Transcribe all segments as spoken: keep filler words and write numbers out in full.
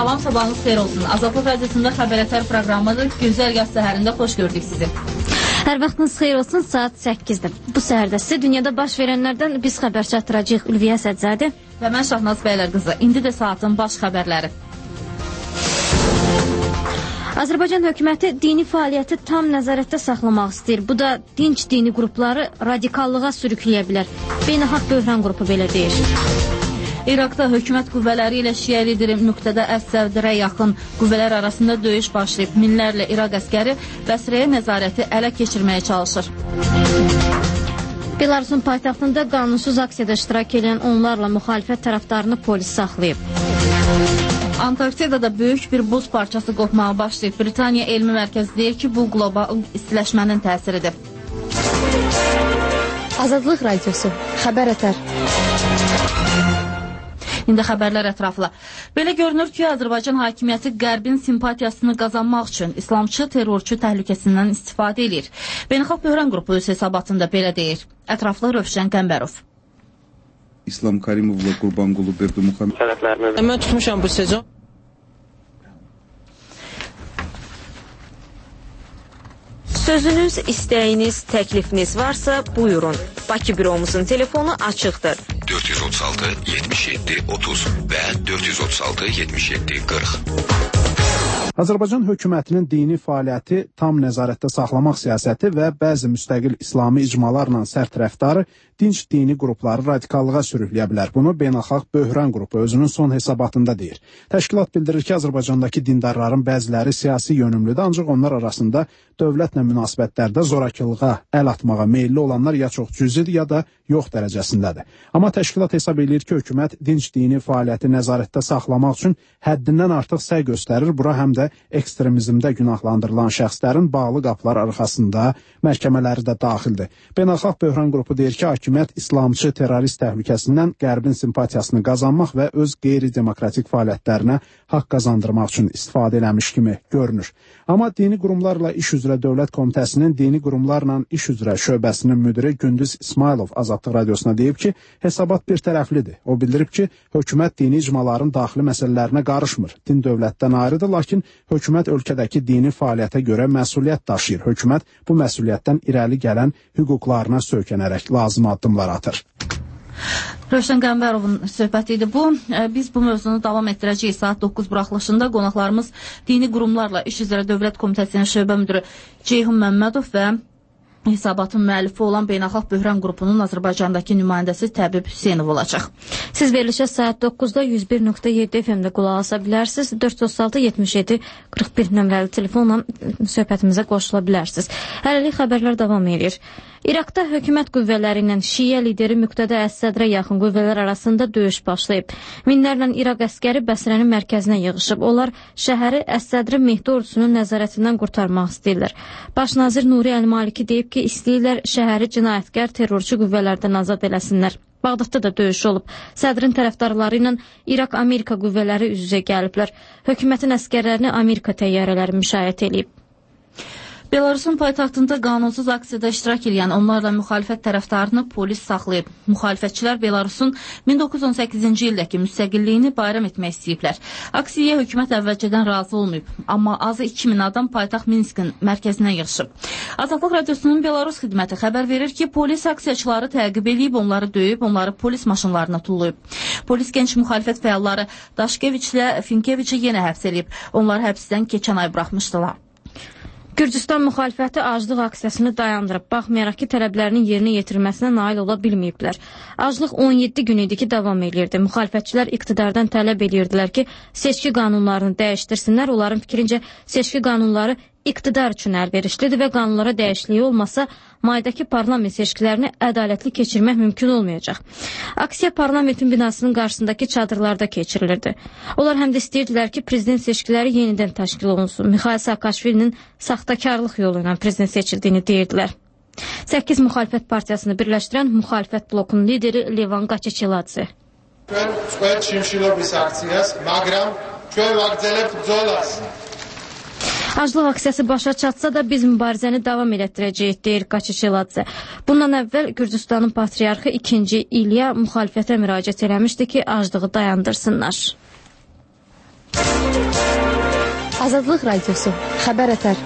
Salam, sabahınız xeyir olsun. Azadlıq Radiosunda xəbərətər proqramıdır. Gözəl yaz səhərində xoş gördük sizi. Hər vaxtınız xeyir olsun, saat səkkizdir. Bu səhərdə sizə dünyada baş verənlərdən biz xəbər çatdıracağıq. Ülviyə Sədzadə və mən Şahnaz Bəylər qızı. İndi də saatın baş xəbərləri. Azərbaycan hökuməti dini fəaliyyəti tam nəzarətdə saxlamaq istəyir. Bu da dinc dini qrupları radikallığa sürükləyə bilər. Beynəlxalq böhran qrupu belə deyir. İraqda hökumət qüvvələri ilə şiə lideri Müqtədə Əs-Səvdirə yaxın qüvvələr arasında döyüş başlayıb. Minlərlə İraq əskəri Bəsrəyə nəzarəti ələ keçirməyə çalışır. Belarusun paytaxtında qanunsuz aksiyada iştirak edən onlarla müxalifət tərəfdarını polis saxlayıb. Antarktidada böyük bir buz parçası qopmağa başlayıb. Britaniya Elmi Mərkəzi deyir ki, bu qlobal istiləşmənin təsiridir. Azadlıq Radiosu, xəbərətər. İndi xəbərlər ətraflı. Belə görünür ki, Azərbaycan hakimiyyəti Qərbin simpatiyasını qazanmaq üçün İslamçı terrorçu təhlükəsindən istifadə edir. Beynəlxalq böhran qrupu öz hesabatında belə deyir. Ətraflı Rövşən Qəmbərov. İslam Karimovla Qurbanqulu Berdimuxammed tərəflərinə. Mən tutmuşam bu sezon. Sözünüz, istəyiniz, təklifiniz varsa buyurun. Bakı büromuzun telefonu açıqdır. dörd yüz otuz altı yetmiş yeddi otuz və dörd yüz otuz altı yetmiş yeddi qırx. Azərbaycan hökumətinin dini fəaliyyəti tam nəzarətdə saxlamaq siyasəti və bəzi müstəqil İslami icmalarla sərt rəftarı dinc dini qrupları radikallığa sürükləyə bilər. Bunu Beynəlxalq Böhran qrupu özünün son hesabatında deyir. Təşkilat bildirir ki, Azərbaycandakı dindarların bəziləri siyasi yönümlüdür, ancaq onlar arasında dövlətlə münasibətlərdə zorakılığa əl atmağa meyilli olanlar ya çox cüzidir, ya da yox dərəcəsindədir. Amma təşkilat hesab edir ki, hökumət dinc dini fəaliyyəti nəzarətdə saxlamaq üçün həddindən artıq səy göstərir. Bura həm də ekstremizmdə günahlandırılan şəxslərin bağlı qapılar arxasında məhkəmələri də daxildir. Beynəlxalq Böhran qrupu deyir ki, hakimiyyət İslamçı terrorist təhlükəsindən Qərbin simpatiyasını qazanmaq və öz qeyri-demokratik fəaliyyətlərinə haqq qazandırmaq üçün istifadə eləmiş kimi görünür. Amma dini qurumlarla iş üzrə Dövlət Komitəsinin dini qurumlarla iş üzrə şöbəsinin müdiri Gündüz İsmailov Azadlıq Radiosuna deyib ki, hesabat bir tərəflidir. O bildirib ki, hökumət dini icmaların daxili məsələlərinə qarışmır. Din dövlətdən ayrıdır, lakin hökumət ölkədəki dini fəaliyyətə görə məsuliyyət daşıyır. Hökumət bu məsuliyyətdən irəli gələn hüquqlarına söykənərək lazım addımlar atır. Rövşən Qəmbərovun söhbəti idi bu. Biz bu mövzunu davam etdirəcəyik. Saat doqquz buraxılışında qonaqlarımız dini qurumlarla iş üzrə Dövlət Komitəsinin şöbə müdürü Ceyhun Məmmədov və hesabatın müəllifi olan Beynəlxalq Böhran qrupunun Azərbaycandakı nümayəndəsi Təbib Hüseynov olacaq. Siz verilişə saat doqquzda yüz bir nöqtə yeddi F M-də qulaq asa bilərsiniz. dörd yüz otuz altı yetmiş yeddi qırx bir nömrəli telefonla söhbətimizə qoşula bilərsiniz. Hələlik xəbərlər davam edir. İraqda hökumət qüvvələri ilə şiə lideri Müqtədə Əs-Sədrə yaxın qüvvələr arasında döyüş başlayıb. Minlərlə İraq əskəri Bəsrənin mərkəzinə yığışıb. Onlar şəhəri Əs-Sədri Mehdi ordusunun nəzarətindən qurtarmaq istəyirlər. Baş nazir Nuri Əl-Maliki deyib ki, istəyirlər şəhəri cinayətkar terrorçu qüvvələrdən azad eləsinlər. Bağdadda da döyüş olub. Sədrin tərəfdarları ilə İraq-Amerika qüvvələri üz-üzə gəliblər. Hökumətin əskərlərini Amerika təyyarələri müşayiət edib. Belarusun paytaxtında qanunsuz aksiyada iştirak edən onlarla müxalifət tərəfdarını polis saxlayıb. Müxalifətçilər Belarusun min doqquz yüz on səkkizinci ildəki müstəqilliyini bayram etmək istəyiblər. Aksiyaya hökumət əvvəlcədən razı olmayıb, amma azı iki min adam paytaxt Minskin mərkəzinə yığışıb. Azadlıq Radiosunun Belarus xidməti xəbər verir ki, polis aksiyaçıları təqib edib, onları döyüb, onları polis maşınlarına tullayıb. Polis gənc müxalifət fəalları Daşkeviçlə Finkeviçi yenə həbs edib. Onlar həbsdən keçən ay buraxmışdılar. Gürcüstan müxalifəti aclıq aksiyasını dayandırıb, baxmayaraq ki, tələblərinin yerinə yetirilməsinə nail ola bilməyiblər. Aclıq on yeddi gün idi ki, davam edirdi. Müxalifətçilər iqtidardan tələb edirdilər ki, seçki qanunlarını dəyişdirsinlər. Onların fikrincə, seçki qanunları iqtidar üçün əlverişlidir və qanunlara dəyişikliyi olmasa, maydakı parlament seçkilərini ədalətli keçirmək mümkün olmayacaq. Aksiya parlamentin binasının qarşısındakı çadırlarda keçirilirdi. Onlar həm də istəyirdilər ki, prezident seçkiləri yenidən təşkil olunsun. Mikhail Saakashvilinin saxtakarlıq yolu ilə prezident seçildiyini deyirdilər. səkkiz müxalifət partiyasını birləşdirən müxalifət blokunun lideri Levan Qaçeçeladze. Aclıq aksiyası başa çatsa da biz mübarizəni davam elətdirəcəyik, deyir Qaçeçeladze. Bundan əvvəl Gürcüstanın patriarxı ikinci İlya müxalifətə müraciət eləmişdi ki, aclığı dayandırsınlar. Azadlıq Radiosu, Xəbər Ətər.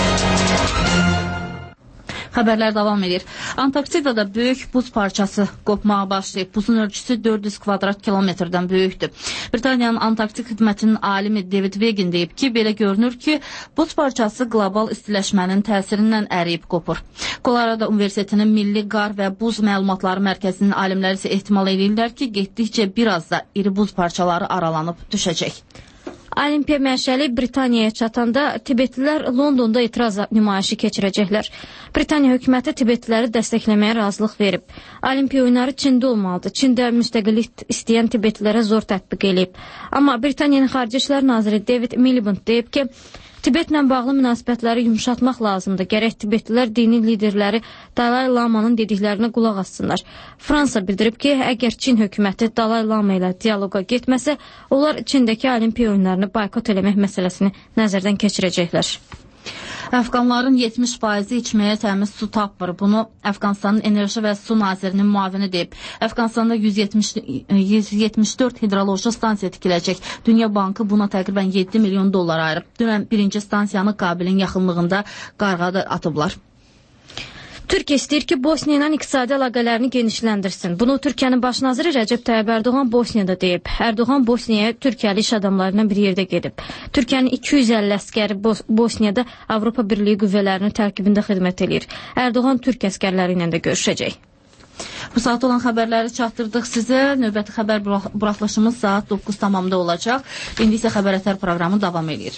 Xəbərlər davam edir. Antarktidada böyük buz parçası qopmağa başlayıb. Buzun ölçüsü dörd yüz kvadrat kilometrdən böyükdür. Britaniyanın Antarktik xidmətinin alimi David Wegin deyib ki, belə görünür ki, buz parçası qlobal istiləşmənin təsirindən əriyib qopur. Colorado Universitetinin Milli Qar və Buz Məlumatları Mərkəzinin alimləri isə ehtimal edirlər ki, getdikcə biraz da iri buz parçaları aralanıb düşəcək. Olimpiya məşəli Britaniyaya çatanda Tibetlilər Londonda etiraz nümayişi keçirəcəklər. Britaniya hökuməti Tibetliləri dəstəkləməyə razılıq verib. Olimpiya oyunları Çində olmalıdır. Çində müstəqillik istəyən Tibetlilərə zor tətbiq edib. Amma Britaniyanın Xarici İşlər naziri David Miliband deyib ki, Tibetlə bağlı münasibətləri yumşatmaq lazımdır. Gərək Tibetlilər dini liderləri Dalai Lama'nın dediklərinə qulaq assınlar. Fransa bildirib ki, əgər Çin hökuməti Dalai Lama ilə dialoqa getməsə, onlar Çindəki olimpiya oyunlarını boykot eləmək məsələsini nəzərdən keçirəcəklər. Əfqanların yetmiş faizi içməyə təmiz su tapmır. Bunu Əfqanistanın Enerji və Su Nazirinin müavini deyib. Əfqanistanda yüz yetmiş dörd hidroloji stansiya tikiləcək. Dünya Bankı buna təqribən yeddi milyon dollar ayırıb. Dünən birinci stansiyanı Qabilin yaxınlığında qarğada atıblar. Türkiyə istəyir ki, Bosniya ilə iqtisadi əlaqələrini genişləndirsin. Bunu Türkiyənin baş naziri Rəcəb Tayyib Ərdoğan Bosniyada deyib. Ərdoğan Bosniyaya Türkiyəli iş adamlarından bir yerdə gedib. Türkiyənin iki yüz əlli əskəri Bos Bosniyada Avropa Birliyi qüvvələrinin tərkibində xidmət edir. Ərdoğan Türk əskərləri ilə də görüşəcək. Bu saat olan xəbərləri çatdırdıq sizə. Növbəti xəbər buraxılışımız saat doqquz tamamda olacaq. İndi isə Xəbər Ətər proqramı davam edir.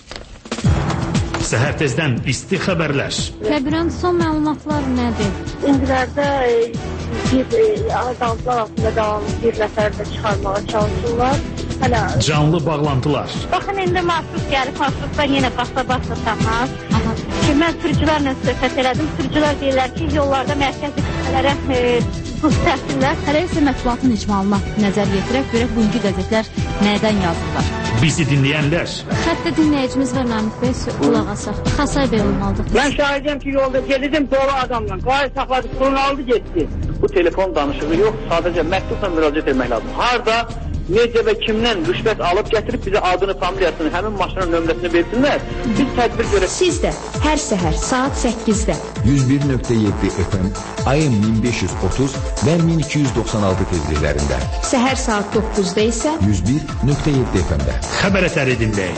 Səhər tezdən isti xəbərlər. Kəbirən son məlumatlar nədir? İndilərdə bir adamlar altında davamlı bir nəfər də çıxarmağa çalışırlar. Hələ canlı bağlantılar. Baxın, indi marşrut gəlib, marşrutdan yenə basa-basa tapmaz. Ki, mən sürücülərlə söhbət elədim. Sürücülər deyirlər ki, yollarda mərkəzi qüvvələrə buz təhsillər. Hələ isə mətbuatın icmalına nəzər yetirək, görək bugünkü qəzetlər nədən yazırlar. Bizi dinləyənlər. Xəttə dinləyicimiz var, Namik bəy, qulaq asaq. Xasay bəy olmalıdır. Mən şahidəm ki, yolda gedirdim dolu adamla. Qayı saxladı, pulunu aldı, getdi. Bu telefon danışığı yox, sadəcə məktubla müraciət etmək lazım. Harda, necə və kimdən rüşvət alıb gətirib bizə adını, familiyasını, həmin maşının nömrəsini versinlər. Biz tədbir görək. Siz də hər səhər saat səkkizdə yüz bir nöqtə yeddi F M, A M min beş yüz otuz və min iki yüz doxsan altı tezliklərində. Səhər saat doqquzda isə yüz bir nöqtə yeddi F M-də. Xəbər Ətəri dinləyin.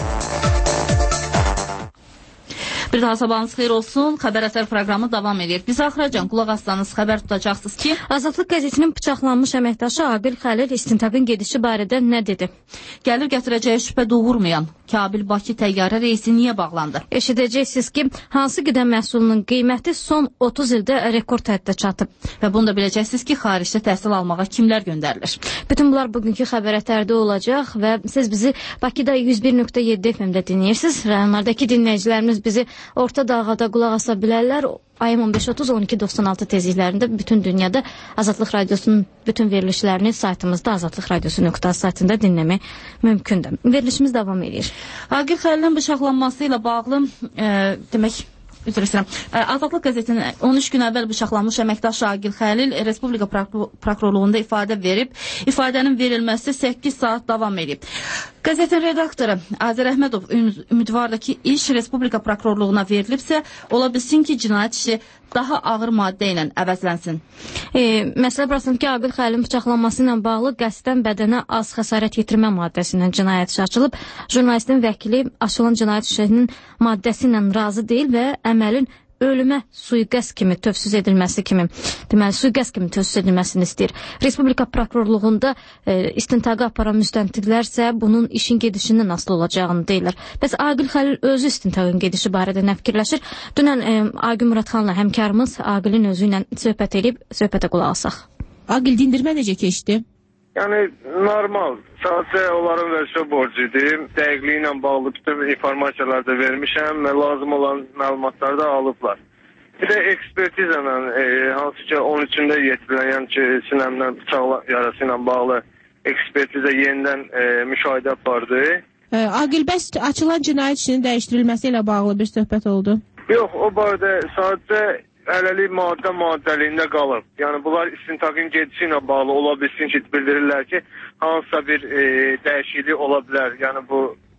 Bir daha sabahınız xeyir olsun. Xəbər Ətər proqramı davam edir. Biz axıracan qulaq assanız xəbər tutacaqsınız ki, Azadlıq qəzetinin bıçaqlanmış əməkdaşı Aqil Xəlil istintaqın gedişi barədə nə dedi? Gəlir gətirəcəyi şübhə doğurmayan Kabil-Bakı təyyarə reysi niyə bağlandı? Eşidəcəksiniz ki, hansı qida məhsulunun qiyməti son otuz ildə rekord həddə çatıb. Və bunu da biləcəksiniz ki, xaricdə təhsil almağa kimlər göndərilir? Bütün bunlar bugünkü Xəbər Ətərdə olacaq və siz bizi Bakıda yüz bir nöqtə yeddi F M-də dinləyirsiniz. Rayonlardakı dinləyicilərimiz bizi Orta Dağada qulaq asa bilərlər. A M on beş otuz on iki doxsan altı tezliklərində bütün dünyada Azadlıq Radiosunun bütün verilişlərini saytımızda azadlıq radiosu nöqtə az saytında dinləmək mümkündür. Verilişimiz davam edir. Aqil Xəlilin bıçaqlanması ilə bağlı e, demək Üzr istəyirəm. Azadlıq qəzetinin on üç gün əvvəl bıçaqlanmış əməkdaşı Aqil Xəlil Respublika prokurorluğunda ifadə verib. İfadənin verilməsi səkkiz saat davam edib. Qəzetin redaktoru Azər Əhmədov ümidvardır ki, iş Respublika prokurorluğuna verilibsə, ola bilsin ki, cinayət işi daha ağır maddə ilə əvəzlənsin. E, məsələ burasında ki, Aqil Xəlilin bıçaqlanması ilə bağlı qəsdən bədənə az xəsarət yetirmə maddəsindən cinayət işi açılıb. Jurnalistin vəkili açılan cinayət işinin maddəsi ilə razı deyil və əməlin ölümə sui-qəsd kimi tövsüz edilməsi kimi, deməli, sui-qəsd kimi tövsüz edilməsini istəyir. Respublika prokurorluğunda e, istintaqı aparan müstəntiqlərsə bunun işin gedişindən asılı olacağını deyirlər. Bəs Aqil Xəlil özü istintaqın gedişi barədə nə fikirləşir? Dünən e, Agün Muradxanla həmkarımız Aqilin özü ilə söhbət edib, söhbətə qulaq asaq. Aqil, dindirmə necə keçdi? Yəni, normal. Sadəcə onların vəzifə borcudur. Dəqiqliyi ilə bağlı bütün informasiyalar da vermişəm və lazım olan məlumatları da alıblar. Bir də ekspertiza ilə, e, hansı ki on üçündə yetirilən, yəni ki, sinəmdən bıçaq yarası ilə bağlı ekspertiza yenidən e, müşahidə apardı. E, Aqil, bəs açılan cinayət işinin dəyişdirilməsi ilə bağlı bir söhbət oldu? Yox, o barədə sadəcə hələlik maddə maddəliyində qalıb. Yəni, bunlar istintaqın gedişi ilə bağlı ola bilsin ki, bildirirlər ki, hansısa bir e, dəyişiklik ola bilər. Yəni, bu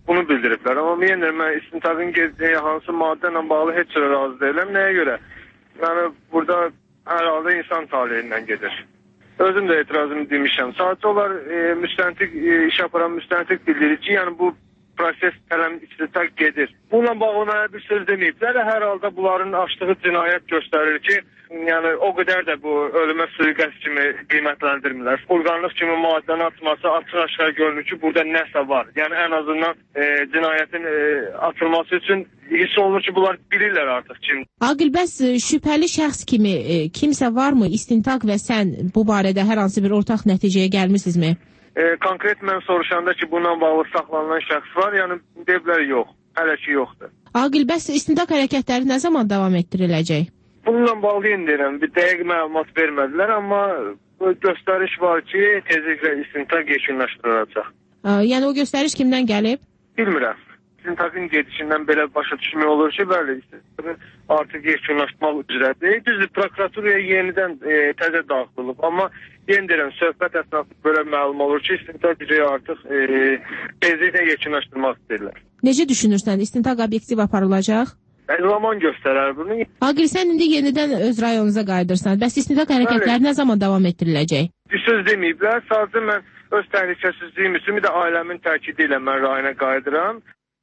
bunu bildiriblər. Amma yenə mən istintaqın gedəcəyi hansı maddə ilə bağlı heç cürə razı deyiləm. Nəyə görə? Yəni burada hər halda insan taleyindən gedir. Özüm də etirazımı demişəm. Sadəcə onlar e, müstəntiq e, iş aparan müstəntiq bildirir ki, yəni bu proses tələm istintaq gedir. Bununla bağlı mənə bir söz deməyiblər. Hər halda bunların açdığı cinayət göstərir ki, yəni o qədər də bu ölümə sui-qəsd kimi qiymətləndirmirlər. Xulqanlıq kimi maddənin atması açıq-aşkar görünür ki, burada nəsə var. Yəni ən azından e, cinayətin e, atılması üçün hiss olunur ki, bunlar bilirlər artıq kim. Aqil, bəs şübhəli şəxs kimi e, kimsə varmı? İstintaq və sən bu barədə hər hansı bir ortaq nəticəyə gəlmisinizmi? E, konkret mən soruşanda ki, bununla bağlı saxlanılan şəxs var, yəni deyiblər yox, hələ ki yoxdur. Aqil, bəs istintaq hərəkətləri nə zaman davam etdiriləcək? Bununla bağlı deyirəm, bir dəqiq məlumat vermədilər, amma göstəriş var ki, tezliklə istintaq yekunlaşdırılacaq. Yəni o göstəriş kimdən gəlib? Bilmirəm. İstintaqın gedişindən belə başa düşmək olur ki, bəli, artıq yekunlaşmaq üzrədir. Düzdür, prokuraturaya yenidən e, təzə daxil olub, amma yenə deyirəm, söhbət əsnasında belə məlum olur ki, istintaq gücü artıq e, tezliklə yekunlaşdırmaq istəyirlər. Necə düşünürsən, istintaq obyektiv aparılacaq? Zaman göstərər bunu. Aqil, sən indi yenidən öz rayonunuza qayıdırsan. Bəs istintaq hərəkətləri nə zaman davam etdiriləcək? Bir söz deməyiblər, sadəcə mən öz təhlükəsizliyim üçün, bir də ailəmin təkidi ilə mən rayona qayıdıram.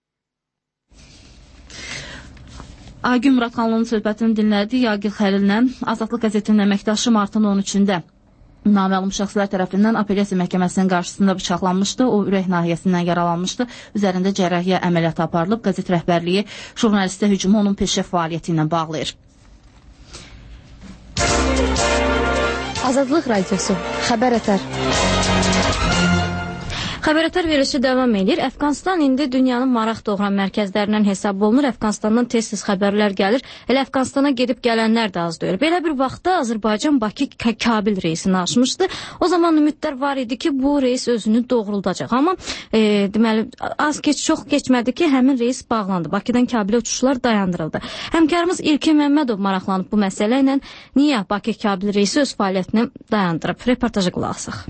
Aygün Muradxanlının söhbətini dinlədik. Aqil Xəlillə Azadlıq qəzetinin əməkdaşı martın on üçündə naməlum şəxslər tərəfindən apellyasiya məhkəməsinin qarşısında bıçaqlanmışdı. O ürək nahiyəsindən yaralanmışdı. Üzərində cərrahiyyə əməliyyatı aparılıb. Qəzet rəhbərliyi jurnalistə hücumu onun peşə fəaliyyəti ilə bağlayır. Azadlıq radiosu, xəbər ətər. Xəbərətər verilişi davam edir. Əfqanistan indi dünyanın maraq doğuran mərkəzlərindən hesab olunur. Əfqanistandan tez-tez xəbərlər gəlir. Elə Əfqanistana gedib gələnlər də az deyil. Belə bir vaxtda Azərbaycan Bakı-Kabil reysini açmışdı. O zaman ümidlər var idi ki, bu reys özünü doğruldacaq. Amma e, deməli, az geç, çox keçmədi ki, həmin reys bağlandı. Bakıdan Kabilə uçuşlar dayandırıldı. Həmkarımız İlkin Məmmədov maraqlanıb bu məsələ ilə niyə Bakı-Kabil reysi öz fəaliyyətini dayandırıb? Reportaja qulaq asaq.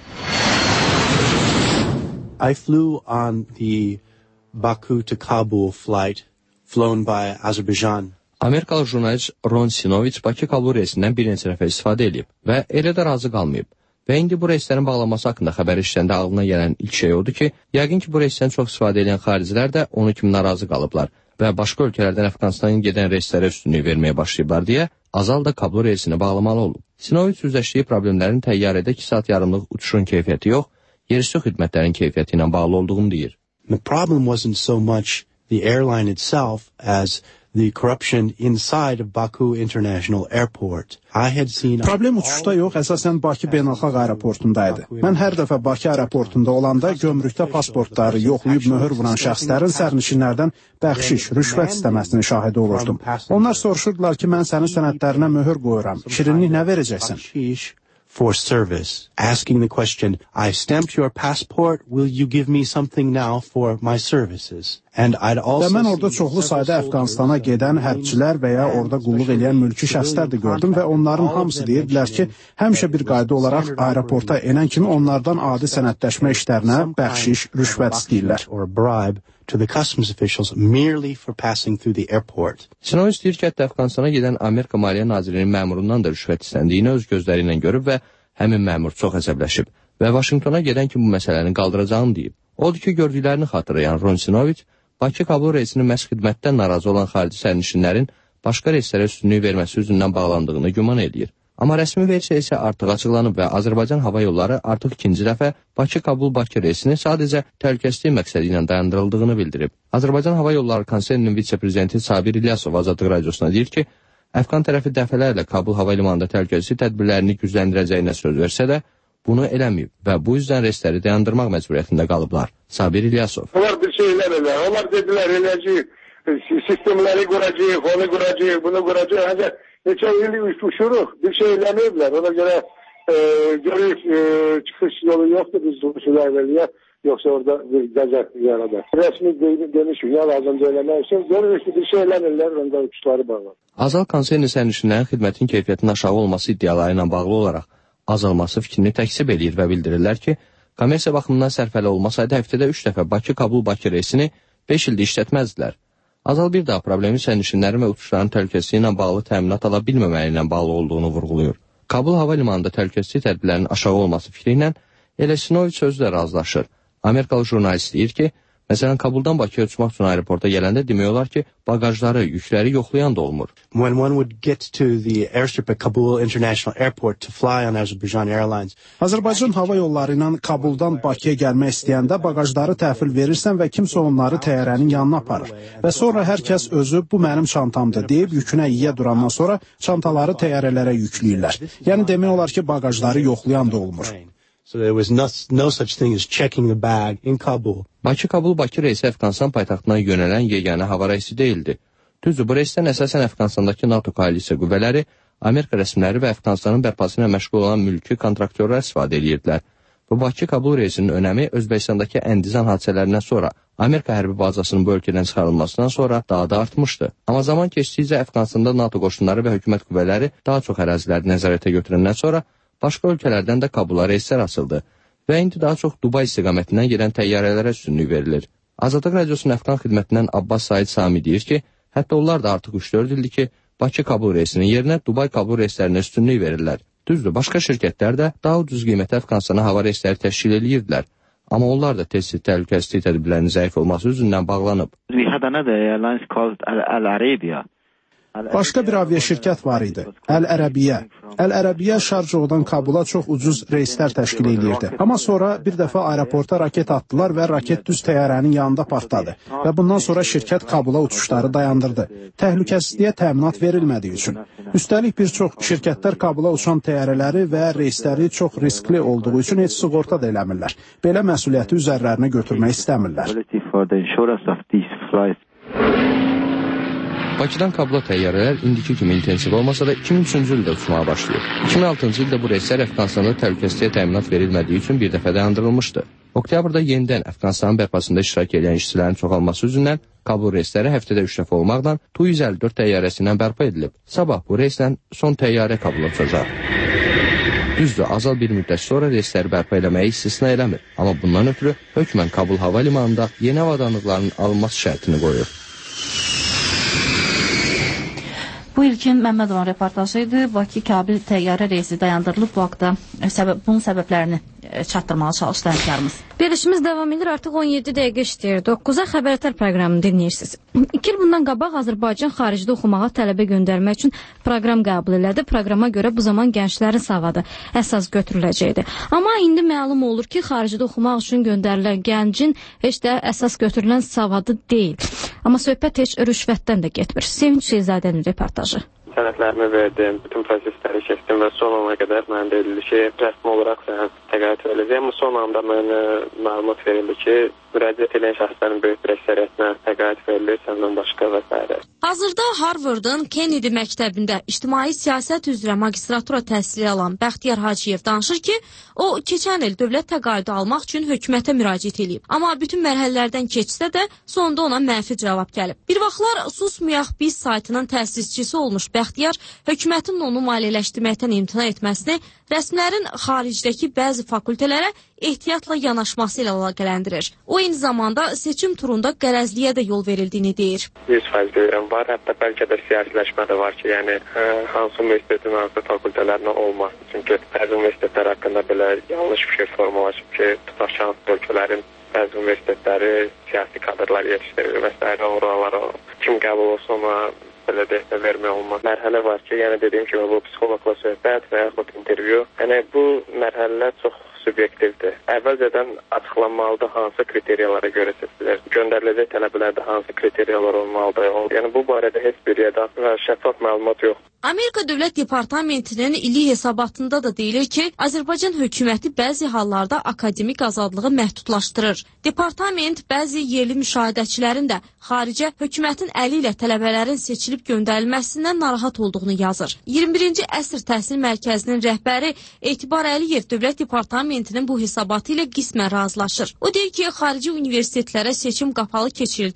I flew on the Baku to Kabul flight flown by Azerbaijan. Amerikalı jurnalist Ron Sinovic Bakı-Kabul reysindən bir neçə dəfə istifadə edib və elə də razı qalmayıb. Və indi bu reyslərin bağlanması haqqında xəbər işləndə ağlına gələn ilk şey odur ki, yəqin ki, bu reysdən çox istifadə edən xaricilər də onu kimi narazı qalıblar və başqa ölkələrdən Əfqanistanın gedən reyslərə üstünlük verməyə başlayıblar deyə Azal da Kabul reysini bağlamalı olub. Sinovic üzləşdiyi problemlərin təyyarədə iki saat yarımlıq uçuşun keyfiyyəti yox, yerüstü xidmətlərin keyfiyyəti ilə bağlı olduğunu deyir. The problem wasn't so much the airline itself as the corruption inside of Baku International Airport. I had seen Problem uçuşda yox, əsasən Bakı beynəlxalq aeroportundaydı. Mən hər dəfə Bakı aeroportunda olanda gömrükdə pasportları yoxlayıb möhür vuran şəxslərin sərnişinlərdən bəxşiş, rüşvət istəməsinin şahidi olurdum. Onlar soruşurdular ki, mən sənin sənədlərinə möhür qoyuram. Şirinlik nə verəcəksən? For service, asking the question, I stamped your passport, will you give me something now for my services? And I'd also və mən orada çoxlu sayda Əfqanistana gedən hərbçilər və ya orada qulluq edən mülki şəxslər də gördüm və onların hamısı deyirdilər ki, həmişə bir qayda olaraq aeroporta enən kimi onlardan adi sənədləşmə işlərinə bəxşiş, rüşvət istəyirlər. Or bribe to the customs officials merely for passing through the airport. Sinovic deyir ki, hətta Əfqanistana gedən Amerika Maliyyə Nazirinin məmurundan da rüşvət istəndiyini öz gözləri ilə görüb və həmin məmur çox əsəbləşib və Vaşinqtona gedən ki, bu məsələni qaldıracağını deyib. Odur ki, gördüklərini xatırlayan Ron Sinovic, Bakı-Kabul reysinin məhz xidmətdən narazı olan xarici sərnişinlərin başqa reyslərə üstünlük verməsi üzündən bağlandığını güman edir. Amma rəsmi versiya isə artıq açıqlanıb və Azərbaycan Hava Yolları artıq ikinci dəfə Bakı-Kabul-Bakı reysini sadəcə təhlükəsizlik məqsədi ilə dayandırıldığını bildirib. Azərbaycan Hava Yolları Konseyinin vitse-prezidenti Sabir İlyasov Azadlıq radiosuna deyir ki, Əfqan tərəfi dəfələrlə Kabul hava limanında təhlükəsizlik tədbirlərini gücləndirəcəyinə söz versə də, bunu eləməyib və bu yüzdən reysləri dayandırmaq məcburiyyətində qalıblar. Sabir İlyasov. Onlar bir şeylər elə. Onlar dedilər eləcək, sistemləri quracaq, onu quracaq, bunu quracaq. Həncə neçə il uçuruq, bir şey eləməyiblər. Ona görə e, görük e, çıxış yolu yoxdur, biz uçular eləyək. Yoxsa orada bir qəzət yaradar. Rəsmi demişik, ya lazımca eləmək üçün görürük ki, bir şey eləmirlər, onda uçuşları bağlar. Azal konseyni sərnişinlərin xidmətin keyfiyyətinin aşağı olması iddiaları ilə bağlı olaraq azalması fikrini təksib edir və bildirirlər ki, Kommersiya baxımından sərfəli olmasaydı, həftədə üç dəfə Bakı-Kabul-Bakı reysini beş ildə işlətməzdilər. Azal bir daha problemi sərnişinlərin və uçuşların təhlükəsizliyi ilə bağlı təminat ala bilməməyi ilə bağlı olduğunu vurğulayır. Kabul hava limanında təhlükəsizlik tədbirlərinin aşağı olması fikri ilə Elesinoviç sözü də razılaşır. Amerikalı jurnalist deyir ki, məsələn, Kabuldan Bakıya uçmaq üçün aeroporta gələndə demək olar ki, bagajları, yükləri yoxlayan da olmur. When one would get to the airstrip at Kabul International Airport to fly on Azerbaijan Airlines. Azərbaycan hava yolları ilə Kabuldan Bakıya gəlmək istəyəndə bagajları təhvil verirsən və kimsə onları təyyarənin yanına aparır. Və sonra hər kəs özü bu mənim çantamdır deyib yükünə yiyə durandan sonra çantaları təyyarələrə yükləyirlər. Yəni demək olar ki, bagajları yoxlayan da olmur. So there was no, no such thing as checking the bag in Kabul. Bakı-Kabul-Bakı reysi Əfqanistan paytaxtına yönələn yeganə hava reysi deyildi. Düzdür, bu reysdən əsasən Əfqanistandakı NATO koalisiya qüvvələri, Amerika rəsmiləri və Əfqanistanın bərpası ilə məşğul olan mülki kontraktörlər istifadə edirdilər. Bu Bakı-Kabul reysinin önəmi Özbəkistandakı Əndizan hadisələrindən sonra, Amerika hərbi bazasının bu ölkədən çıxarılmasından sonra daha da artmışdı. Amma zaman keçdikcə Əfqanistanda NATO qoşunları və hökumət qüvvələri daha çox əraziləri nəzarətə götürəndən sonra başqa ölkələrdən də Kabula reyslər açıldı və indi daha çox Dubay istiqamətindən gedən təyyarələrə üstünlük verilir. Azadlıq Radiosunun Əfqan xidmətindən Abbas Said Sami deyir ki, hətta onlar da artıq üç dörd ildir ki, Bakı-Kabul reysinin yerinə Dubay-Kabul reyslərinə üstünlük verirlər. Düzdür, başqa şirkətlər də daha ucuz qiymətə Əfqanistana hava reysləri təşkil edirdilər. Amma onlar da tez-tez təhlükəsizlik tədbirlərinin zəif olması üzündən bağlanıb. We had another airline called Al Arabia. Başqa bir aviaşirkət var idi, Əl-Ərəbiyyə. Əl-Ərəbiyyə Şarjovdan Kabula çox ucuz reyslər təşkil edirdi. Amma sonra bir dəfə aeroporta raket atdılar və raket düz təyyarənin yanında partladı. Və bundan sonra şirkət Kabula uçuşları dayandırdı. Təhlükəsizliyə təminat verilmədiyi üçün. Üstəlik bir çox şirkətlər Kabula uçan təyyarələri və reysləri çox riskli olduğu üçün heç sığorta da eləmirlər. Belə məsuliyyəti üzərlərinə götürmək istəmirlər. Bakıdan Kabula təyyarələr indiki kimi intensiv olmasa da iki min üçüncü ildə uçmağa başlayıb. iki min altıncı ildə bu reyslər Əfqanistanda təhlükəsizliyə təminat verilmədiyi üçün bir dəfə dayandırılmışdı. Oktyabrda yenidən Əfqanistanın bərpasında iştirak edən işçilərin çoxalması üzündən Kabul reysləri həftədə üç dəfə olmaqla Tu yüz əlli dörd təyyarəsi ilə bərpa edilib. Sabah bu reyslə son təyyarə Kabula uçacaq. Düzdür, azal bir müddət sonra reysləri bərpa eləməyi istisna eləmir. Amma bundan ötürü hökmən Kabul hava limanında yeni avadanlıqların alınması şərtini qoyur. Bu ilkin Məmmədovun reportajı idi. Bakı-Kabil təyyarə reysi dayandırılıb. Bu haqda səbəb, bunun səbəblərini çatdırmalı çalışdı həmkarımız. Verilişimiz davam edir. Artıq on yeddi dəqiqə işləyir. dokkuza xəbərlər proqramını dinləyirsiniz. İki il bundan qabaq Azərbaycan xaricdə oxumağa tələbə göndərmək üçün proqram qəbul elədi. Proqrama görə bu zaman gənclərin savadı əsas götürüləcəkdi. Amma indi məlum olur ki, xaricdə oxumaq üçün göndərilən gəncin heç də əsas götürülən savadı deyil. Amma söhbət heç rüşvətdən də getmir. Sevinç Şeyzadənin reportajı. Sənədlərimi verdim, bütün prosesləri keçdim və son ana qədər mənə deyildi ki, rəsmi olaraq sənəd təqaüd ediləcək. Amma son anda mənə məlumat verildi ki, müraciət edən şəxslərin böyük bir əksəriyyətinə təqaüd verilir, səndən başqa və s. Hazırda Harvardın Kennedy məktəbində ictimai siyasət üzrə magistratura təhsili alan Bəxtiyar Hacıyev danışır ki, o keçən il dövlət təqaüdü almaq üçün hökumətə müraciət edib. Amma bütün mərhələlərdən keçsə də sonda ona mənfi cavab gəlib. Bir vaxtlar Susmayaq Biz saytının təsisçisi olmuş Bəxtiyar hökumətin onu maliyyələşdirməkdən imtina etməsini rəsmilərin xaricdəki bəzi fakültələrə ehtiyatla yanaşması ilə əlaqələndirir. O eyni zamanda seçim turunda qərəzliyə də yol verildiyini deyir. yüz faiz görürəm var, hətta bəlkə də siyasiləşmə də var ki, yəni ə, hansı universitetin hansı fakültələrinə olması. Çünki bəzi universitetlər haqqında belə yanlış fikir formalaşıb ki, tutaq ki, hansı ölkələrin bəzi universitetləri siyasi kadrlar yetişdirir və s. oralara kim qəbul olsa ona belə dəstə vermək olmaz. Mərhələ var ki, yəni dediyim kimi bu psixologla söhbət və yaxud intervyu. Yəni bu mərhələlər çox subyektivdir. Əvvəlcədən açıqlanmalıdır hansı kriteriyalara görə seçilir. Göndəriləcək tələbələrdə hansı kriteriyalar olmalıdır. Yəni bu barədə heç bir yerdə və şəffaf məlumat yoxdur. Amerika Dövlət Departamentinin illik hesabatında da deyilir ki, Azərbaycan hökuməti bəzi hallarda akademik azadlığı məhdudlaşdırır. Departament bəzi yerli müşahidəçilərin də xaricə hökumətin əli ilə tələbələrin seçilib göndərilməsindən narahat olduğunu yazır. iyirmi birinci əsr təhsil mərkəzinin rəhbəri Etibar Əliyev Dövlət Departamentinin bu hesabatı ilə qismən razılaşır. O deyir ki, xarici universitetlərə seçim qapalı keçirildiyindən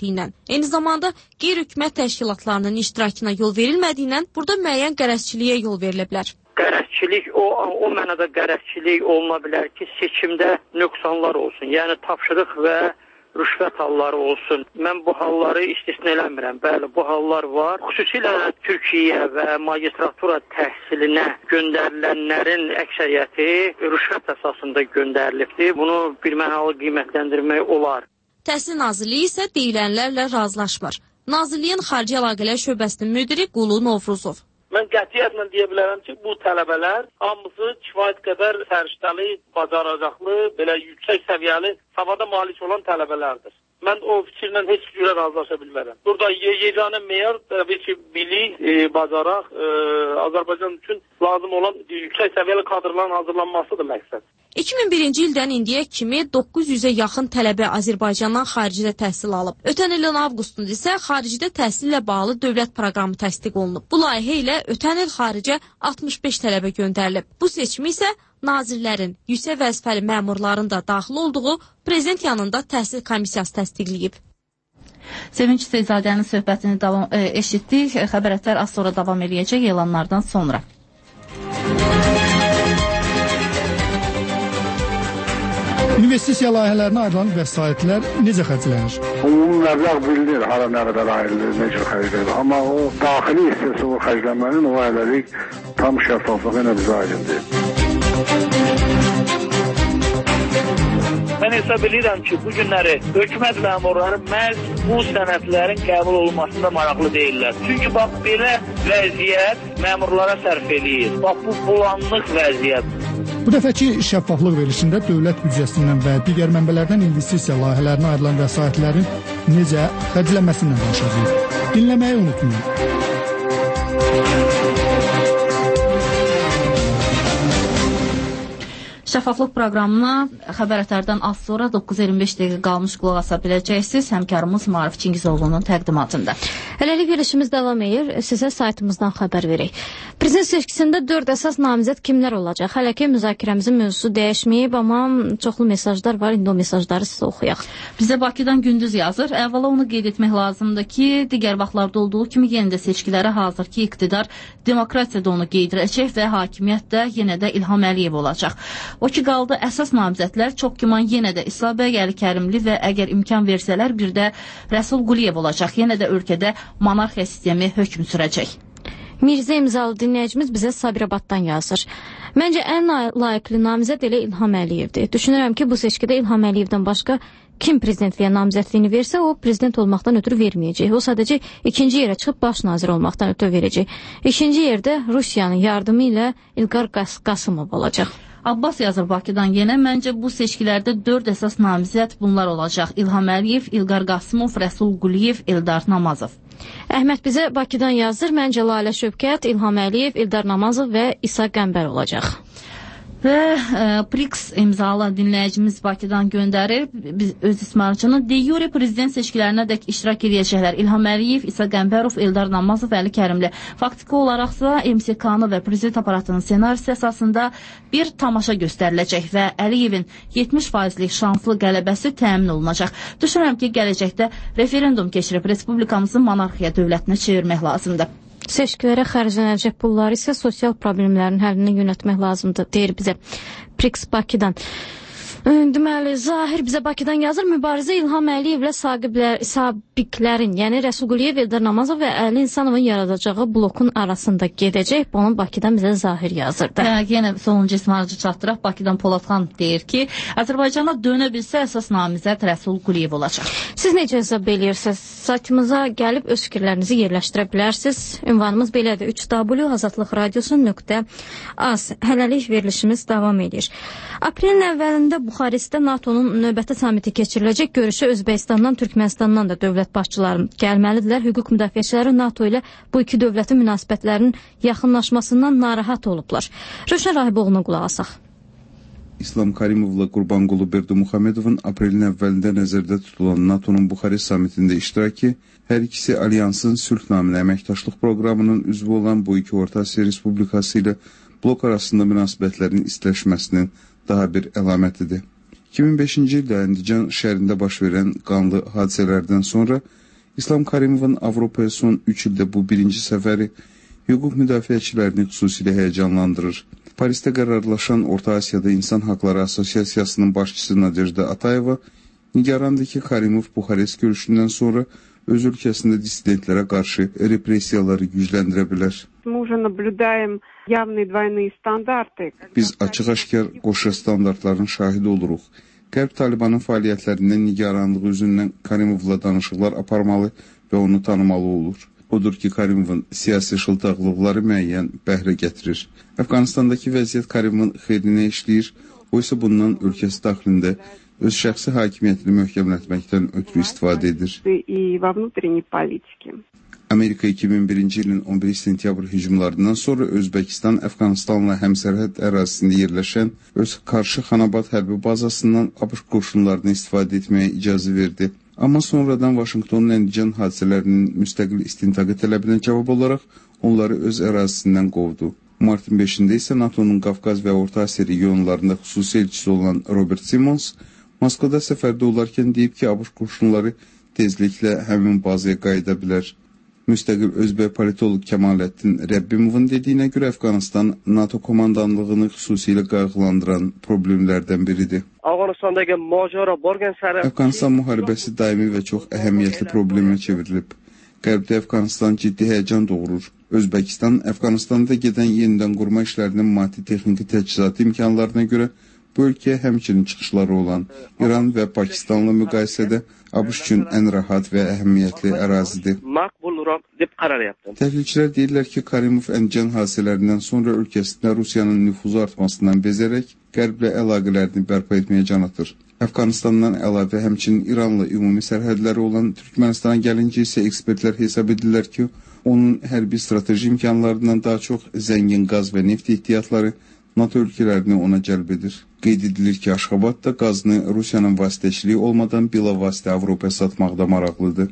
Eyni zamanda qeyri-hökumət təşkilatlarının iştirakına yol verilmədiyindən burada müəyyən qərəzçiliyə yol verilə bilər. Qərəzçilik o, o mənada qərəzçilik oluna bilər ki, seçimdə nöqsanlar olsun, yəni tapşırıq və rüşvət halları olsun. Mən bu halları istisna eləmirəm. Bəli, bu hallar var. Xüsusilə Türkiyə və magistratura təhsilinə göndərilənlərin əksəriyyəti rüşvət əsasında göndərilibdir. Bunu birmənalı qiymətləndirmək olar. Təhsil Nazirliyi isə deyilənlərlə razılaşmır. Nazirliyin Xarici Əlaqələr Şöbəsinin müdiri Qulu Novruzov. Mən qətiyyətlə deyə bilərəm ki, bu tələbələr hamısı kifayət qədər səriştəli, bacaracaqlı, belə yüksək səviyyəli savada malik olan tələbələrdir. Mən o fikirlə heç cürə razılaşa bilmərəm. Burada yeganə meyar təbii ki, bilik, e, bacaraq, e, Azərbaycan üçün lazım olan yüksək səviyyəli kadrların hazırlanmasıdır məqsəd. iki min birinci ildən indiyə kimi doqquz yüzə yaxın tələbə Azərbaycandan xaricdə təhsil alıb. Ötən ilin avqustunda isə xaricdə təhsillə bağlı dövlət proqramı təsdiq olunub. Bu layihə ilə ötən il xaricə altmış beş tələbə göndərilib. Bu seçimi isə nazirlərin, yüksək vəzifəli məmurların da daxil olduğu prezident yanında təhsil komissiyası təsdiqləyib. Sevinç Seyzadənin söhbətini davam, e, eşitdik. Xəbərətlər az sonra davam edəcək elanlardan sonra. İnvestisiya layihələrinə ayrılan vəsaitlər necə xərclənir? Ümumi məbləğ bilinir, hara nə qədər ayrılır, necə xərclənir. Amma o daxili hissəsi o xərclənmənin o hələlik tam şəffaflığı ilə bizə aydındır. Mən hesab edirəm ki, bu günləri hökumət məmurları məhz bu sənədlərin qəbul olunmasında maraqlı deyirlər. Çünki bax, belə vəziyyət məmurlara sərf eləyir. Bax, bu bulanlıq vəziyyət. Bu dəfəki şəffaflıq verilişində dövlət büdcəsindən və digər mənbələrdən investisiya layihələrinə ayrılan vəsaitlərin necə xərclənməsindən danışacağıq. Dinləməyi unutmayın. Şəffaflıq proqramına xəbərətlərdən az sonra doqquz iyirmi beş dəqiqə qalmış qulaq asa biləcəksiniz. Həmkarımız Maarif Çingizoğlu'nun təqdimatında. Hələlik verilişimiz davam edir. Sizə saytımızdan xəbər verək. Prezident seçkisində dörd əsas namizəd kimlər olacaq? Hələ ki müzakirəmizin mövzusu dəyişməyib, amma çoxlu mesajlar var. İndi o mesajları sizə oxuyaq. Bizə Bakıdan Gündüz yazır. Əvvəla onu qeyd etmək lazımdır ki, digər vaxtlarda olduğu kimi yenə də seçkilərə hazırki iqtidar demokratiyada onu qeydirəcək və hakimiyyət də yenə də İlham Əliyev olacaq. O ki qaldı əsas namizədlər çox güman yenə də İsa bəy, Əli Kərimli və əgər imkan versələr bir də Rəsul Quliyev olacaq. Yenə də ölkədə monarxiya sistemi hökm sürəcək. Mirzə imzalı dinləyicimiz bizə Sabirabaddan yazır. Məncə ən layiqli namizəd elə İlham Əliyevdir. Düşünürəm ki, bu seçkidə İlham Əliyevdən başqa kim prezidentliyə namizədliyini versə, o prezident olmaqdan ötürü verməyəcək. O sadəcə ikinci yerə çıxıb baş nazir olmaqdan ötürü verəcək. İkinci yerdə Rusiyanın yardımı ilə İlqar Qasımov olacaq. Abbas yazır Bakıdan yenə. Məncə bu seçkilərdə dörd əsas namizəd bunlar olacaq. İlham Əliyev, İlqar Qasımov, Rəsul Quliyev, Eldar Namazov. Əhməd bizə Bakıdan yazır. Məncə Lalə Şövkət, İlham Əliyev, Eldar Namazov və İsa Qəmbər olacaq. Və e, Prix imzalı dinləyicimiz Bakıdan göndərir biz öz İsmailçını. De-yure prezident seçkilərinə dək iştirak edəcəklər. İlham Əliyev, İsa Qəmbərov, Eldar Namazov, Əli Kərimli. Faktiki olaraqsa M S K-nı və prezident aparatının senarisi əsasında bir tamaşa göstəriləcək və Əliyevin yetmiş faizlik şanslı qələbəsi təmin olunacaq. Düşünürəm ki, gələcəkdə referendum keçirib respublikamızın monarxiya dövlətinə çevirmək lazımdır. Seçkilərə xərclənəcək pulları isə sosial problemlərin həllinə yönətmək lazımdır, deyir bizə Prix Bakıdan. Deməli, Zahir bizə Bakıdan yazır. Mübarizə İlham Əliyevlə sabiqlərin, yəni Rəsul Quliyev, Eldar Namazov və Əli İnsanovun yaradacağı blokun arasında gedəcək. Bunu Bakıdan bizə Zahir yazırdı. Hə, yenə sonuncu ismarcı çatdıraq. Bakıdan Polatxan deyir ki, Azərbaycana dönə bilsə əsas namizəd Rəsul Quliyev olacaq. Siz necə hesab edirsiniz? Saytımıza gəlib öz fikirlərinizi yerləşdirə bilərsiniz. Ünvanımız belədir. üç w azadlıq radiosu nöqtə az. Hələlik verilişimiz davam edir. Aprelin əvvəlində Buxarestdə NATO'nun növbəti samiti keçiriləcək. Görüşə Özbəkistandan, Türkmənistandan da dövlət başçıları gəlməlidirlər. Hüquq müdafiəçiləri NATO ilə bu iki dövlətin münasibətlərinin yaxınlaşmasından narahat olublar. Rövşən Rahiboğlu'na qulaq asaq. İslam Karimovla Qurbanqulu Berdimuhamedovun aprelin əvvəlində nəzərdə tutulan NATO'nun Buxarest samitində iştirakı, hər ikisi alyansın sülh naminə əməkdaşlıq proqramının üzvü olan bu iki Orta Asiya Respublikası ilə blok arasında münasibətlərin istiləşməsinin daha bir əlamətidir. iki min beşinci ildə Əndican şəhərində baş verən qanlı hadisələrdən sonra İslam Karimovun Avropaya son üç ildə bu birinci səfəri hüquq müdafiəçilərini xüsusilə həyəcanlandırır. Parisdə qərarlaşan Orta Asiyada İnsan Haqları Asosiasiyasının başçısı Nadejda Atayeva nigarandır ki, Karimov Buxarest görüşündən sonra öz ölkəsində dissidentlərə qarşı repressiyaları gücləndirə bilər. Biz açıq-aşkar qoşa standartların şahidi oluruq. Qərb Talibanın fəaliyyətlərindən nigaranlığı üzündən Karimovla danışıqlar aparmalı və onu tanımalı olur. Odur ki, Karimovun siyasi şıltaqlıqları müəyyən bəhrə gətirir. Əfqanistandakı vəziyyət Karimovun xeyrinə işləyir, o isə bundan ölkəsi daxilində öz şəxsi hakimiyyətini möhkəmlətməkdən ötürü istifadə edir. Amerika iki min birinci ilin on bir sentyabr hücumlarından sonra Özbəkistan Əfqanistanla həmsərhəd ərazisində yerləşən öz qarşı Xanabad hərbi bazasından ABŞ qoşunlarını istifadə etməyə icazə verdi. Amma sonradan Vaşinqtonun Əndican hadisələrinin müstəqil istintaqı tələbinə cavab olaraq onları öz ərazisindən qovdu. Martın beşində isə NATO'nun Qafqaz və Orta Asiya regionlarında xüsusi elçisi olan Robert Simons Moskvada səfərdə olarkən deyib ki, ABŞ qoşunları tezliklə həmin bazaya qayıda bilər. Müstəqil özbək politolog Kəmaləddin Rəbbimovun dediyinə görə Əfqanistan NATO komandanlığını xüsusilə qayğılandıran problemlərdən biridir. Əfqanistan müharibəsi daimi və çox əhəmiyyətli problemə çevrilib. Qərbdə Əfqanistan ciddi həyəcan doğurur. Özbəkistan Əfqanistanda gedən yenidən qurma işlərinin maddi-texniki təchizatı imkanlarına görə bu ölkəyə həmçinin çıxışları olan İran və Pakistanla müqayisədə ABŞ üçün ən rahat və əhəmiyyətli ərazidir. Təhlilçilər deyirlər ki, Karimov Əndican hadisələrindən sonra ölkəsində Rusiyanın nüfuzu artmasından bezərək Qərblə əlaqələrini bərpa etməyə can atır. Əfqanistandan əlavə həmçinin İranla ümumi sərhədləri olan Türkmənistana gəlincə isə ekspertlər hesab edirlər ki, onun hərbi strateji imkanlarından daha çox zəngin qaz və neft ehtiyatları NATO ölkələrini ona cəlb edir. Qeyd edilir ki, Aşxabad da qazını Rusiyanın vasitəçiliyi olmadan bilavasitə Avropaya satmaqda maraqlıdır.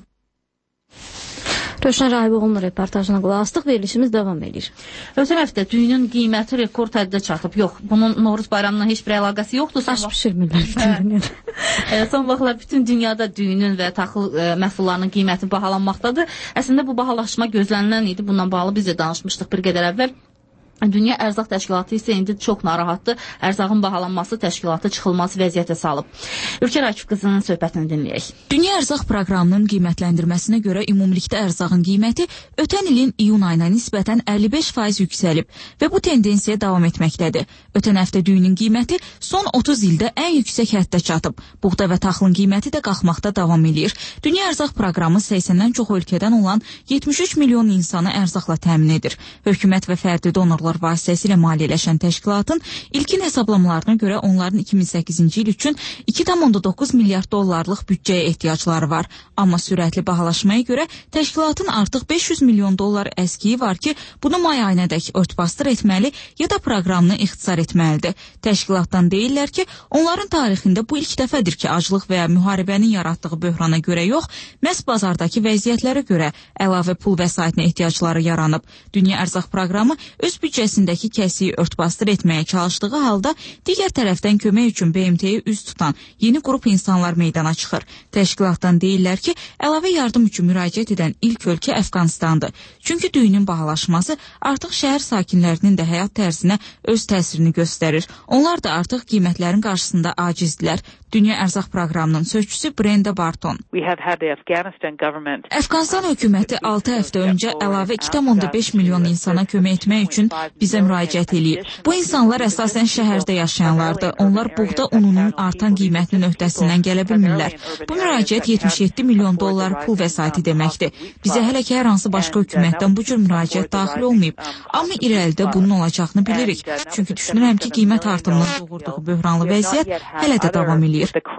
Rövşən Rahiboğlu'nun reportajına qulaq asdıq, verilişimiz davam edir. Ötən həftə düyünün qiyməti rekord həddə çatıb. Yox, bunun Novruz bayramına heç bir əlaqəsi yoxdur. Daş pişirmirlər bütün dünyada. Son vaxtlar bütün dünyada düyünün və taxıl e, məhsullarının qiyməti bahalanmaqdadır. Əslində bu bahalaşma gözlənilən idi. Bundan bağlı biz də danışmışdıq bir qədər əvvəl. Dünya Ərzaq Təşkilatı isə indi çox narahatdır. Ərzağın bahalanması təşkilatı çıxılmaz vəziyyətə salıb. Ülkər Akif qızının söhbətini dinləyək. Dünya Ərzaq Proqramının qiymətləndirməsinə görə ümumilikdə ərzağın qiyməti ötən ilin iyun ayına nisbətən əlli beş faiz yüksəlib və bu tendensiya davam etməkdədir. Ötən həftə düyünün qiyməti son otuz ildə ən yüksək həddə çatıb. Buğda və taxılın qiyməti də qalxmaqda davam edir. Dünya Ərzaq Proqramı səksəndən çox ölkədən olan yetmiş üç milyon insanı ərzaqla təmin edir. Hökumət və fərdi donorlar vasitəsilə maliyyələşən təşkilatın ilkin hesablamalarına görə onların iki min səkkizinci il üçün iki tam doqquz milyard dollarlıq büdcəyə ehtiyacları var. Amma sürətli bahalaşmaya görə təşkilatın artıq beş yüz milyon dollar əskiyi var ki, bunu may ayınadək örtbasdır etməli ya da proqramını ixtisar etməlidir. Təşkilatdan deyirlər ki, onların tarixində bu ilk dəfədir ki, aclıq və ya müharibənin yaratdığı böhrana görə yox, məhz bazardakı vəziyyətlərə görə əlavə pul vəsaitinə ehtiyacları yaranıb. Dünya Ərzaq Proqramı öz büdcəsindəki kəsiyi örtbasdır etməyə çalışdığı halda digər tərəfdən kömək üçün B M T-yə üz tutan yeni qrup insanlar meydana çıxır. Təşkilatdan deyirlər ki, əlavə yardım üçün müraciət edən ilk ölkə Əfqanistandır. Çünki düyünün bahalaşması artıq şəhər sakinlərinin də həyat tərzinə öz təsirini göstərir. Onlar da artıq qiymətlərin qarşısında acizdirlər. Dünya Ərzaq Proqramının sözçüsü Brenda Barton. Əfqanistan hökuməti altı həftə öncə əlavə iki tam beş milyon insana kömək etmək üçün bizə müraciət eləyib. Bu insanlar əsasən şəhərdə yaşayanlardır. Onlar buğda ununun artan qiymətinin öhdəsindən gələ bilmirlər. Bu müraciət yetmiş yeddi milyon dollar pul vəsaiti deməkdir. Bizə hələ ki hər hansı başqa hökumətdən bu cür müraciət daxil olmayıb. Amma irəlidə bunun olacağını bilirik. Çünki düşünürəm ki, qiymət artımının doğurduğu böhranlı vəziyyət hələ də davam edir.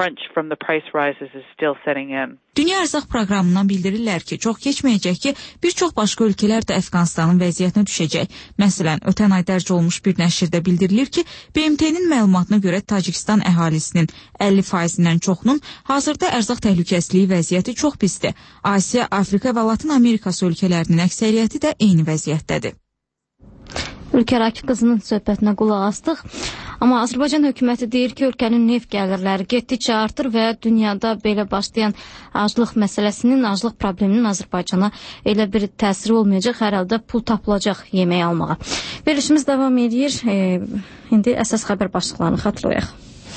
Dünya Ərzaq Proqramından bildirirlər ki, çox keçməyəcək ki, bir çox başqa ölkələr də Əfqanistanın vəziyyətinə düşəcək. Məsələn, ötən ay dərc olmuş bir nəşrdə bildirilir ki, B M T-nin məlumatına görə Tacikistan əhalisinin əlli faizindən çoxunun hazırda ərzaq təhlükəsizliyi vəziyyəti çox pisdir. Asiya, Afrika və Latin Amerikası ölkələrinin əksəriyyəti də eyni vəziyyətdədir. Ülkər Akif qızının söhbətinə qulaq asdıq. Amma Azərbaycan hökuməti deyir ki, ölkənin neft gəlirləri getdikcə artır və dünyada belə başlayan aclıq məsələsinin, aclıq probleminin Azərbaycana elə bir təsiri olmayacaq, hər halda pul tapılacaq yemək almağa. Verilişimiz davam edir. E, indi əsas xəbər başlıqlarını xatırlayaq.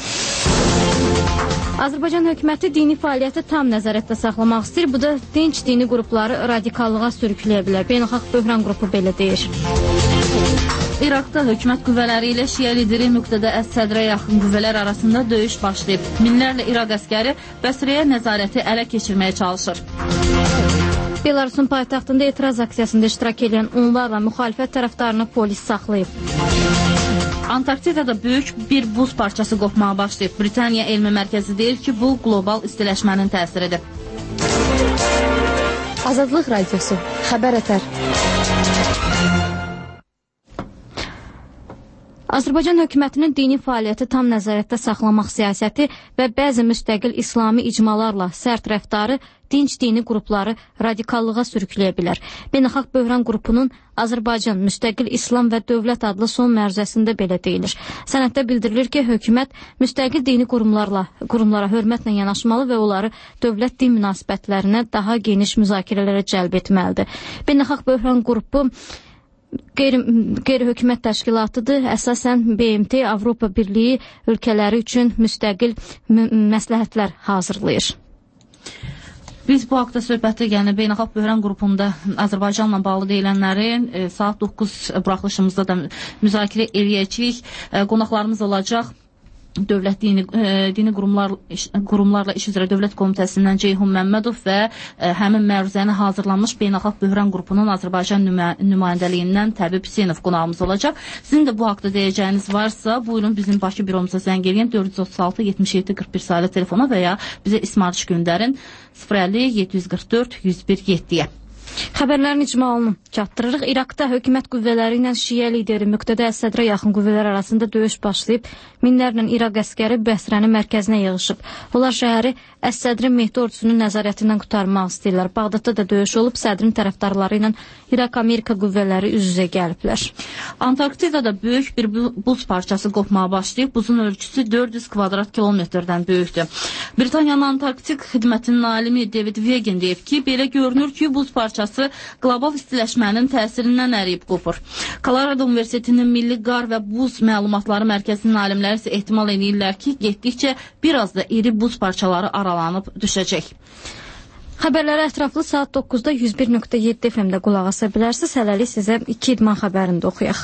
Azərbaycan hökuməti dini fəaliyyəti tam nəzarətdə saxlamaq istəyir. Bu da dinc dini qrupları radikallığa sürükləyə bilər. Beynəlxalq böhran qrupu belə deyir. İraqda hökumət qüvvələri ilə şiə lideri Müqtədə Əs-Sədrə yaxın qüvvələr arasında döyüş başlayıb. Minlərlə İraq əskəri Bəsrəyə nəzarəti ələ keçirməyə çalışır. Belarusun paytaxtında etiraz aksiyasında iştirak edən onlarla müxalifət tərəfdarını polis saxlayıb. Antarktidada böyük bir buz parçası qopmağa başlayıb. Britaniya Elmi Mərkəzi deyir ki, bu qlobal istiləşmənin təsiridir. Azadlıq Radiosu, xəbər ətər. Azərbaycan hökumətinin dini fəaliyyəti tam nəzarətdə saxlamaq siyasəti və bəzi müstəqil İslami icmalarla sərt rəftarı dinc dini qrupları radikallığa sürükləyə bilər. Beynəlxalq böhran qrupunun Azərbaycan Müstəqil İslam və Dövlət adlı son məruzəsində belə deyilir. Sənəddə bildirilir ki, hökumət müstəqil dini qurumlarla, qurumlara hörmətlə yanaşmalı və onları dövlət-din münasibətlərinə daha geniş müzakirələrə cəlb etməlidir. Beynəlxalq böhran qrupu Qeyri, qeyri-hökumət təşkilatıdır. Əsasən B M T Avropa Birliyi ölkələri üçün müstəqil məsləhətlər hazırlayır. Biz bu haqda söhbəti, yəni Beynəlxalq Böhran qrupunda Azərbaycanla bağlı deyilənləri e, saat doqquz buraxılışımızda da müzakirə eləyəcəyik. E, qonaqlarımız olacaq. Dövlət dini, e, dini qurumlar, iş, qurumlarla iş üzrə Dövlət Komitəsindən Ceyhun Məmmədov və e, həmin məruzəni hazırlanmış Beynəlxalq Böhran qrupunun Azərbaycan nümə, nümayəndəliyindən Təbib Hüseynov qonağımız olacaq. Sizin də bu haqda deyəcəyiniz varsa, buyurun bizim Bakı büromuza zəng edin dörd yüz otuz altı yetmiş yeddi qırx bir saylı telefona və ya bizə ismarış göndərin sıfır əlli yeddi yüz qırx dörd yüz bir yeddiyə. Xəbərlərin icmalını çatdırırıq. İraqda hökumət qüvvələri ilə şiə lideri Müqtədə Əs-Sədrə yaxın qüvvələr arasında döyüş başlayıb. Minlərlə İraq əskəri Bəsrənin mərkəzinə yığışıb. Onlar şəhəri Əs-Sədrin Mehdi ordusunun nəzarətindən qurtarmaq istəyirlər. Bağdadda da döyüş olub, sədrin tərəfdarları ilə İraq-Amerika qüvvələri üz-üzə gəliblər. Antarktidada böyük bir buz parçası qopmağa başlayıb. Buzun ölçüsü dörd yüz kvadrat kilometrdən böyükdür. Britaniyanın Antarktik xidmətinin alimi David Wegan deyib ki, belə görünür ki, buz parçası qlobal istiləşmənin təsirindən əriyib qopur. Colorado Universitetinin Milli Qar və Buz Məlumatları Mərkəzinin alimləri isə ehtimal edirlər ki, getdikcə biraz da iri buz parçaları aralanıb düşəcək. Xəbərlərə ətraflı saat doqquzda yüz bir nöqtə yeddi F M-də qulaq asa bilərsiniz. Hələlik sizə iki idman xəbərini də oxuyaq.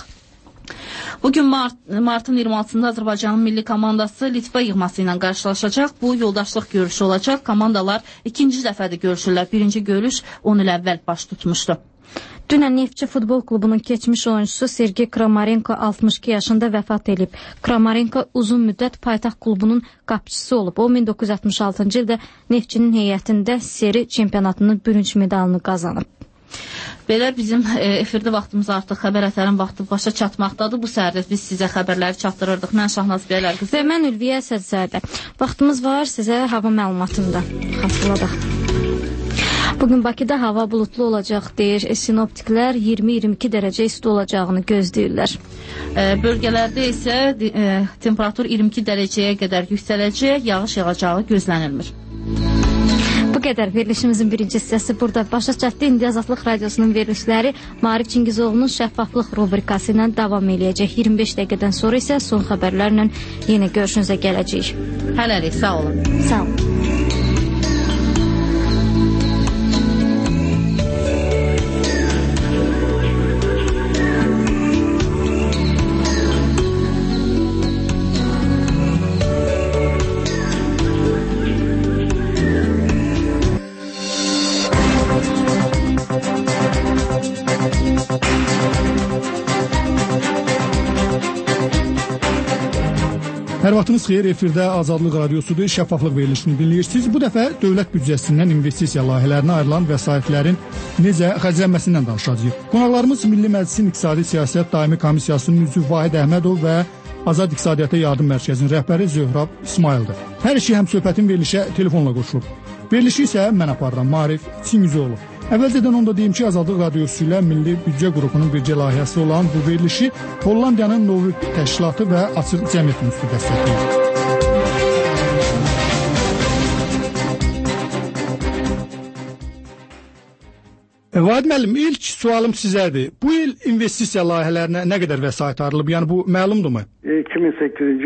Bugün mart, martın iyirmi altısında Azərbaycanın milli komandası Litva yığması ilə qarşılaşacaq. Bu yoldaşlıq görüşü olacaq. Komandalar ikinci dəfədir görüşürlər. Birinci görüş on il əvvəl baş tutmuşdu. Dünən Neftçi futbol klubunun keçmiş oyuncusu Sergey Kramarenko altmış iki yaşında vəfat edib. Kramarenko uzun müddət paytaxt klubunun qapıçısı olub. O min doqquz yüz altmış altıncı ildə Neftçinin heyətində seri çempionatının bürünc medalını qazanıb. Belə bizim e, efirdə vaxtımız artıq, xəbər ətərin vaxtı başa çatmaqdadır. Bu səhərdə biz sizə xəbərləri çatdırırdıq. Mən Şahnaz Bəylər qızı. Və mən Ülviyə Əsədzadə. Vaxtımız var sizə hava məlumatında. Xatırladaq. Bugün Bakıda hava bulutlu olacaq deyir sinoptiklər, iyirmi iyirmi iki dərəcə isti olacağını gözləyirlər. E, bölgələrdə isə e, temperatur iyirmi iki dərəcəyə qədər yüksələcək, yağış yağacağı gözlənilmir. Bu qədər verilişimizin birinci hissəsi burada başa çatdı. İndi Azadlıq Radiosunun verilişləri Maarif Çingizoğlu'nun şəffaflıq rubrikası ilə davam eləyəcək. iyirmi beş dəqiqədən sonra isə son xəbərlərlə yenə görüşünüzə gələcəyik. Hələlik, sağ olun. Sağ olun. Hər vaxtınız xeyir, efirdə Azadlıq Radiosudur, şəffaflıq verilişini dinləyirsiniz. Bu dəfə dövlət büdcəsindən investisiya layihələrinə ayrılan vəsaitlərin necə xərclənməsindən danışacağıq. Qonaqlarımız Milli Məclisin İqtisadi Siyasət Daimi Komissiyasının üzvü Vahid Əhmədov və Azad İqtisadiyyata Yardım Mərkəzinin rəhbəri Zöhrab İsmaildir. Hər iki həmsöhbətin verilişə telefonla qoşulub. Verilişi isə mən aparıram, Maarif Çingizoğlu. Əvvəlcədən onu da deyim ki, Azadlıq Radiosu ilə Milli Büdcə qrupunun birgə layihəsi olan bu verilişi Hollandiyanın Novik təşkilatı və Açıq Cəmiyyət Institutu dəstəkləyir. Vahid müəllim, ilk sualım sizədir. Bu il investisiya layihələrinə nə qədər vəsait ayrılıb? Yəni bu məlumdurmu? iki min səkkizinci